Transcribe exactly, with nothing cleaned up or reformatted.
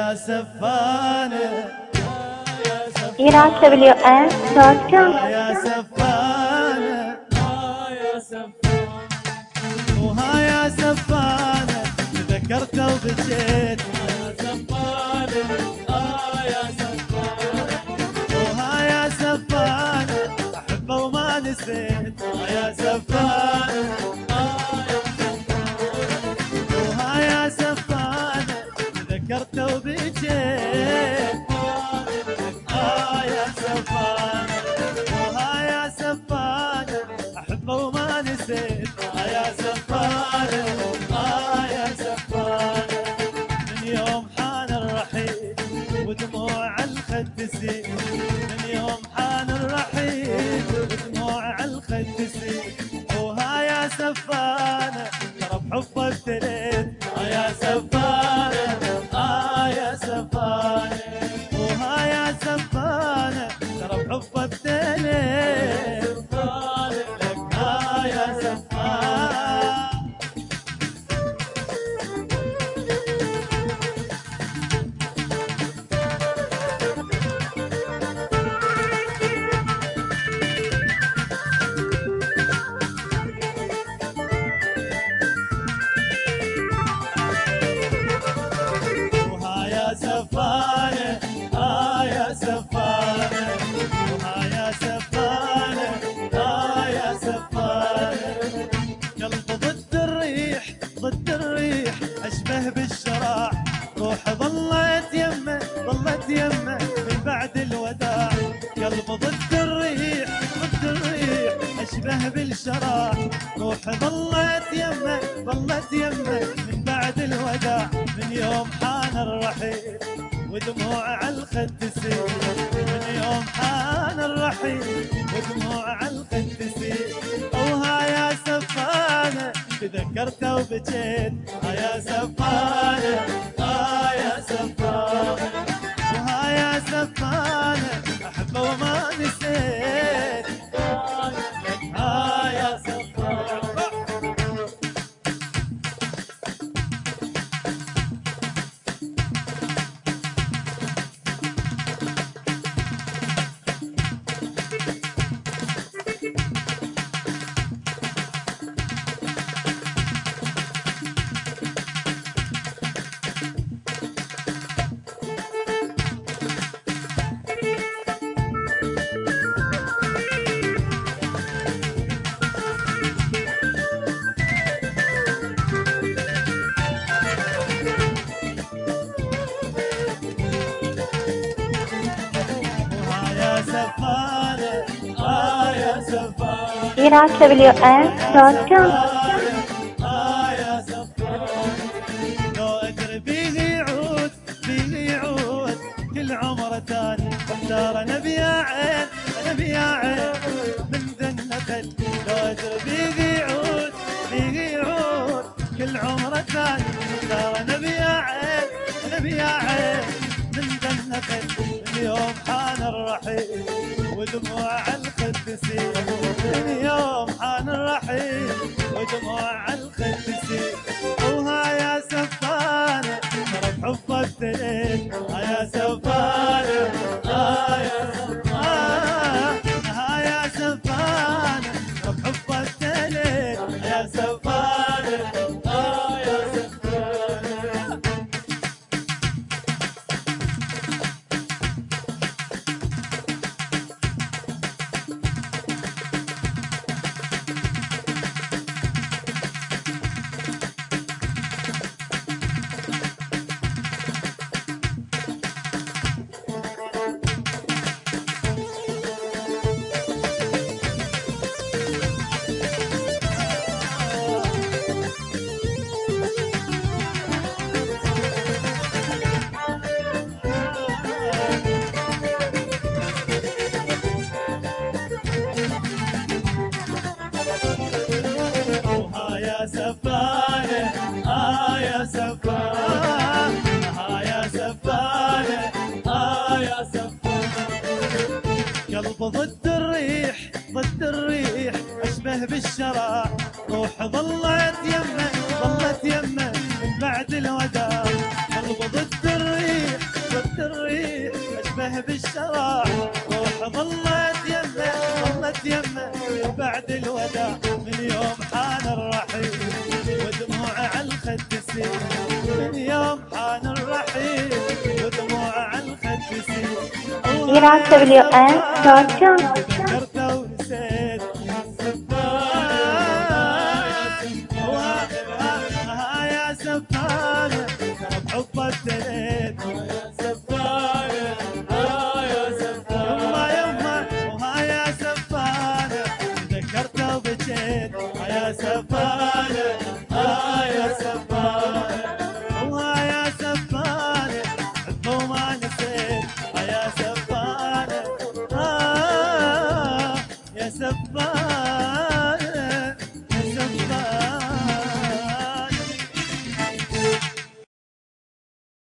يا سفانة إيران دبليو إن دوت كوم. يا سفانة يا سفانة وها يا سفانة تذكرت وبكيت يا سفانة آه يا سفانة وها يا سفانة أحبه وما نسيت يا سفانة وها يا سفانة تذكرت وبكيت آه يا سفانة وها يا سفانة أحبه وما نسيت آه يا سفانة آه يا سفانة من يوم حان الرحيل ودموع الخد تسيل من يوم حان الرحيل ودموع الخد تسيل وها يا سفانة ترى بحبه ابتليت آه يا سفانة آه يا سفانة وها يا سفانة ترى بحبه ابتليت لك آه يا سفانة وها يا سفانة آه يا سفانة وها يا سفانة آه يا سفانة قلب ضد الريح ضد الريح أشبه بالشراع روح ظلت يمه ظلت يمه من بعد الوداع قلب ضد الريح ضد الريح أشبه بالشراع روح ظلت يمه ظلت يمه من بعد الوداع من يوم حان الرحيل ودموع الخد تسيل من يوم حان الرحيل ودموع الخد تسيل وها يا سفانة تذكرت وبكيت آه يا سفانة آه يا سفانة وها يا سفانة أحبه وما نسيت آه يا سفانة وها يا سفانة آه يا سفانة إيران دبليو إن دوت كوم. آه يا سفانة لو أدري بيه يعود بيه يعود كل عمره تاني اختار أنا بيا عين أنا بيا عين من ذا النخل لو أدري بيه يعود بيه يعود كل عمره تاني اختار أنا بيا عين أنا بيا عين من ذا النخل من يوم حان الرحيل ودموع الخد تسيل من يوم حان الرحيل ودموع الخد تسيل وها يا سفانة ترى بحبه ابتليت آه يا سفانة آه يا سفانة ها يا سفانة ترى بحبه ابتليت آه يا سفانة آه يا سفانة وها يا سفانة آه يا سفانة ها يا سفانة آه يا سفانة قلب ضد الريح ضد الريح أشبه بالشراع روح ظلت يمه ظلت يمه من بعد الوداع قلب ضد الريح ظلت يمه ظلت يمه بعد الوداع من يوم حان الرحيل ودموعه على الخد تسيل من يوم حان الرحيل ودموعه على الخد تسيل إيران دبليو إن دوت كوم. ذكرته ونسيت ها يا سفانة بحب ابتليت سفانة آه يا سفانة يما يما وها يا سفانة ذكرته وبكيت ها يا سفانة ها يا سفانة وها يا سفانة حب وما نسيت ها يا سفانة آه يا سفانة